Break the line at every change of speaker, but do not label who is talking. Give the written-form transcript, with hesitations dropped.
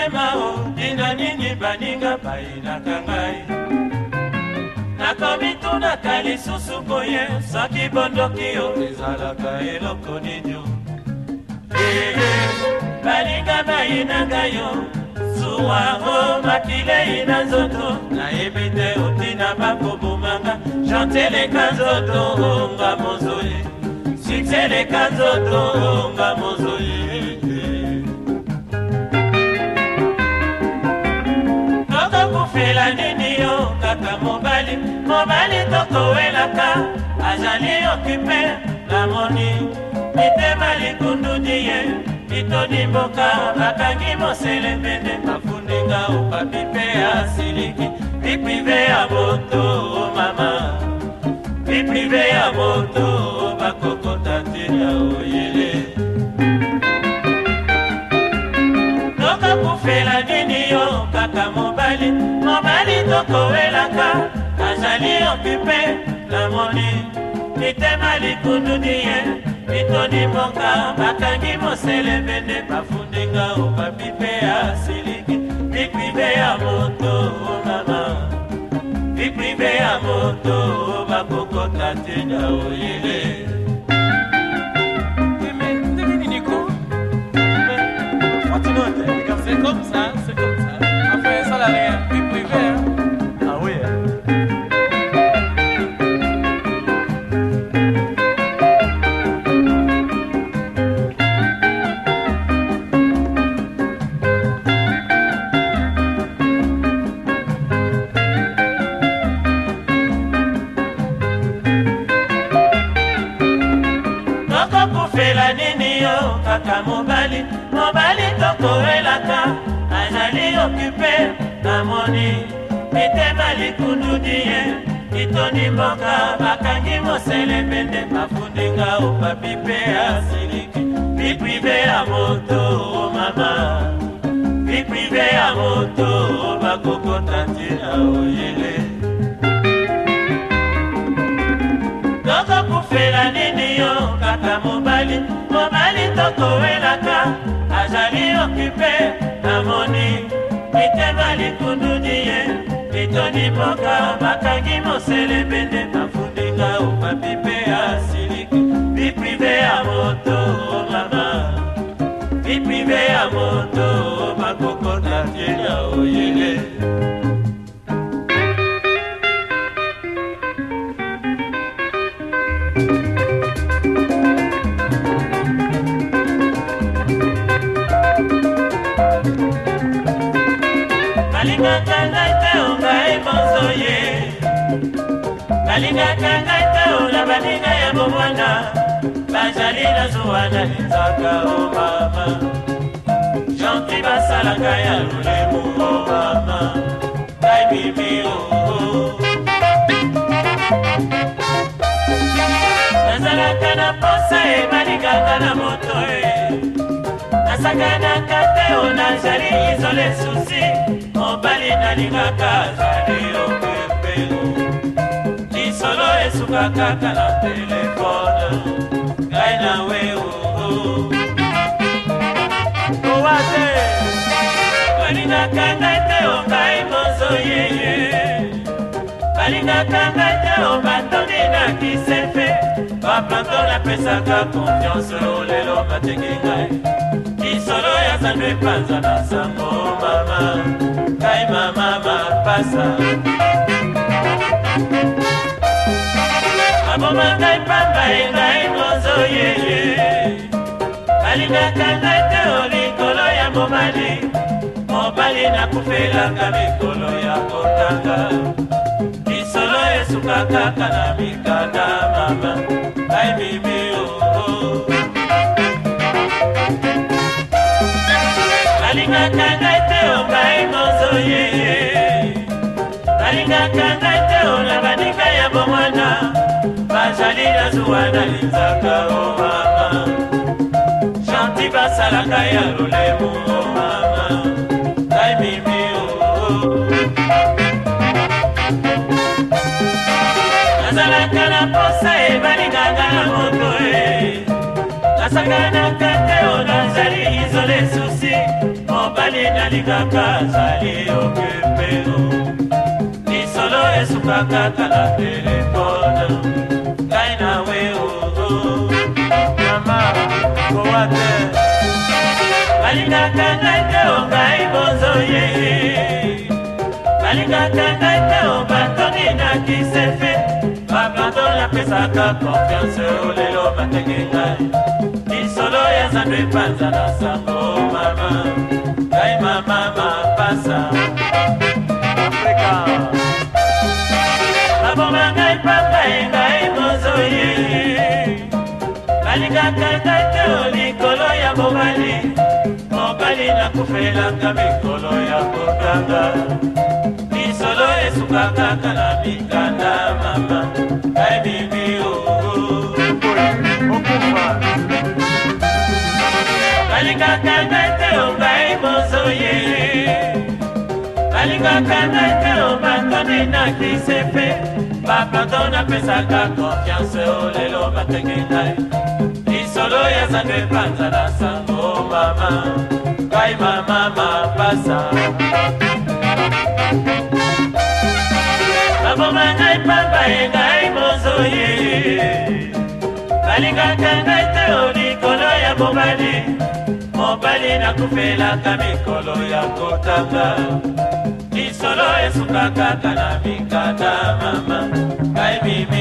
motema o tina nini baninga bayinaka ngai nakomitunaka lisusu boye soki bondoki yo ezalaka eloko nini o baninga bayinanga yo suwaro makile ina nzoto nayebi te otina bakobomanga chanteleka nzoto onga mozoye sukseleka nzoto onga mozoye okokufela nini yo kaka mobali mobali tokowelaka azali okipe namoni mitema likundudi ye mitoni mboka bakangi moselembende bafundinga opapi mpe asiliki biprive ya moto mama biprive ya moto bakokota tina oyele tokokufela nini yo kaka mobali mobali tokowelaka azali okipe namoni mitema likundudi ye mitoni mboka bakangi moselembende bafundinga opapi mpe asiliki biprive ya moto mama biprive ya moto bakokota tina oyele
c'est comme ça, enfin ça n'a rien, puis privé hein.
Ah oui okokufela nini yo kaka mobali mobali tokowelaka azali okipe namoni mitema likundudi ye mitoni mboka bakangi moselembende bafundinga opapi mpe asiliki biprive ya moto mama biprive ya moto bakokota tina oyele okokufela nini yo kaka mobali mobali tokowelaka azali okipe namoni mitema likundudi ye mitoni mboka bakangi moselembende bafundinga opapi mpe asiliki biprive ya moto mama biprive ya moto bakokota tina oyele balingaka ngai te o ngai mozoye balingaka ngai te o na baninga ya bomwana bazali na zuwa na linzaka o mama gentil basala ngai ya lolemo o mama ngai mimi o nazalaka na posa e balingaka na moto e nasakanaka te o nazali izole susi mobali nalingaka azali opepelo lisolo esuka kaka na telefone ngai nawe owate balingaka ngai te o ngai mozoyeye balingaka ngai te o batongi na kisefe baplanto napesaka konfiance o lelo batengi ngai lisolo ya zandwe panza na sango mama ngai mama mapasa aboma ngai pamba e ngai mozoyeye balingaka ngai te o likolo ya mobali mobali nakufelaka mikolo ya kotanga lisolo esuka kaka na mikanda mama ngai mimi balingaka ngai te o ngai mozoyeye balingaka ngai te o na baninga ya bomwana bazali na zuwa na linzaka o mama gentil basalaka ya lolemo o mama ngai mimi nazalaka na posa e balingaka na moto e nasakanaka te o nazali izole susi mobali nalingaka azali okipe lisolo esuka kaka na telefone ngai nawe mama kowate balingaka ngai te o ngai bozoye balingaka ngai te o batoni na kisefe baplanto napesaka confiance o lelo batenge ngai lisolo ya nzambe epanza na sango mama ngai mama mapasa Afrika baboma ngai papa ngai mozoye balingaka ngai te o likolo ya mobali mobali nakufelaka mikolo ya kotanga lisolo esuka kaka na mikanda mama ngai bibi okufa balingaka ngai te o ngai mozoye balingaka ngai te o batoni na kisefe baplanto napesaka confiance o lelo batenge ngai lisolo ya nzambe epanza na sango mama ngai mama mapasa baboma ngai pamba ngai mozoye balingaka ngai te o likolo ya mobali mobali nakufelaka mikolo ya kotanga lisolo esuka kaka na mikanda mama ngai bibi